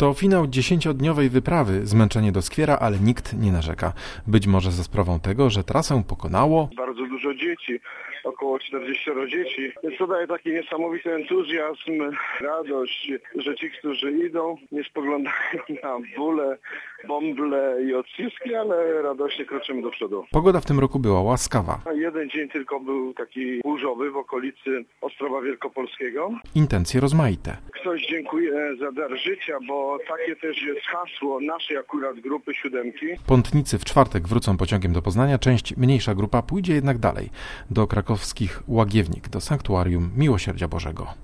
To finał 10-dniowej wyprawy, zmęczenie doskwiera, ale nikt nie narzeka. Być może za sprawą tego, że trasę pokonało bardzo dużo dzieci, około 40 dzieci. Więc to daje taki niesamowity entuzjazm, radość, że ci, którzy idą, nie spoglądają na bóle, bąble i odciski, ale radośnie kroczymy do przodu. Pogoda w tym roku była łaskawa. Jeden dzień tylko był taki burzowy w okolicy Ostrowa Wielkopolskiego. Intencje rozmaite. Ktoś dziękuję za dar życia, bo takie też jest hasło naszej akurat grupy 7. Pątnicy w czwartek wrócą pociągiem do Poznania, część mniejsza grupa pójdzie jednak dalej, do krakowskich Łagiewnik, do Sanktuarium Miłosierdzia Bożego.